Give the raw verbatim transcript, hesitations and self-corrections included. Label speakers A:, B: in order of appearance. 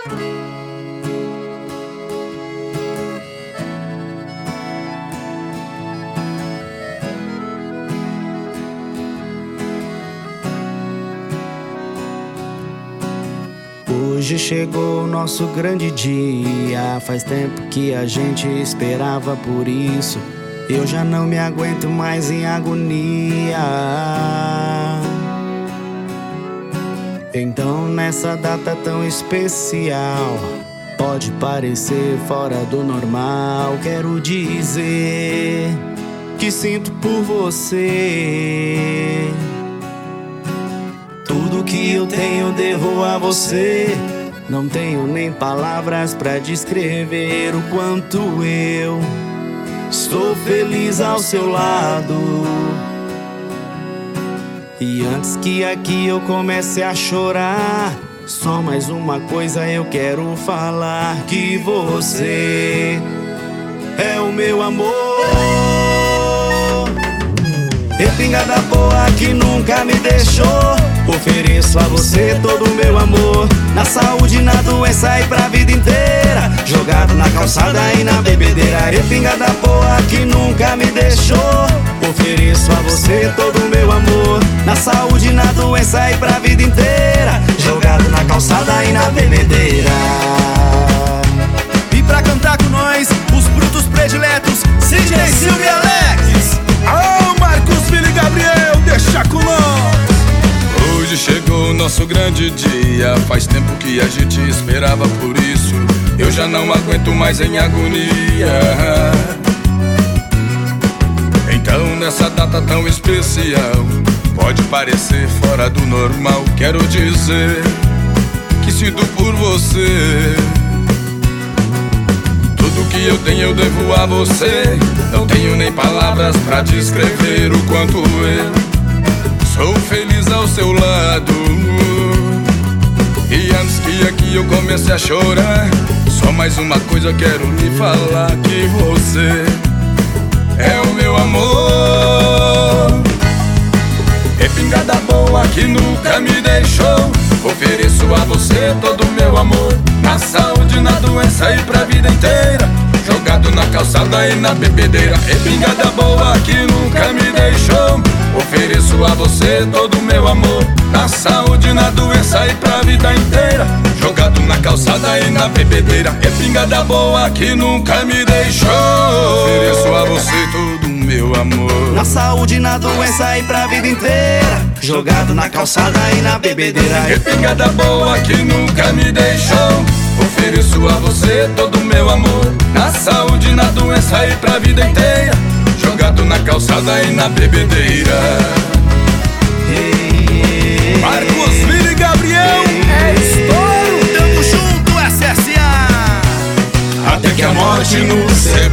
A: Hoje chegou o nosso grande dia. Faz tempo que a gente esperava por isso. Eu já não me aguento mais em agonia. Então nessa data tão especial, pode parecer fora do normal, quero dizer que sinto por você. Tudo que eu tenho devo a você. Não tenho nem palavras pra descrever o quanto eu estou feliz ao seu lado. E antes que aqui eu comece a chorar, só mais uma coisa eu quero falar: que você é o meu amor. Espingarda boa que nunca me deixou. Ofereço a você todo o meu amor, na saúde, na doença e pra vida inteira. Jogado na calçada e na bebedeira. Espingarda boa que nunca me deixou. Ofereço a você todo o meu amor, na saúde, na doença e pra vida inteira. Jogado na calçada e na bebedeira.
B: E pra cantar com nós, os brutos prediletos, Sidney, Silvio e Alex. Alô, Marcos, Vili e Gabriel, deixa com nós.
C: Hoje chegou o nosso grande dia. Faz tempo que a gente esperava por isso. Eu já não aguento mais em agonia. Então nessa data tão especial, pode parecer fora do normal, quero dizer que sinto por você. Tudo que eu tenho eu devo a você. Não tenho nem palavras pra descrever o quanto eu sou feliz ao seu lado. E antes que aqui eu comece a chorar, só mais uma coisa eu quero lhe falar: que você é o meu amor. Espingarda boa que nunca me deixou. Ofereço a você todo o meu amor, na saúde, na doença e pra vida inteira. Jogado na calçada e na bebedeira. Espingarda boa que nunca me deixou. Ofereço a você todo o meu amor, na saúde, na doença e pra vida inteira. Jogado na calçada e na bebedeira. Espingarda boa que nunca me deixou. Ofereço a você todo o meu amor,
A: na saúde, na doença e pra vida inteira. Jogado na calçada e na bebedeira.
C: Espingarda boa que nunca me deixou. Ofereço a você todo o meu amor, na saúde, na doença e pra vida inteira. Jogado na calçada e na bebedeira.
B: Marcos, Vili e Gabriel, é estouro. Tamo junto, S S A.
C: Até que a morte nos separe.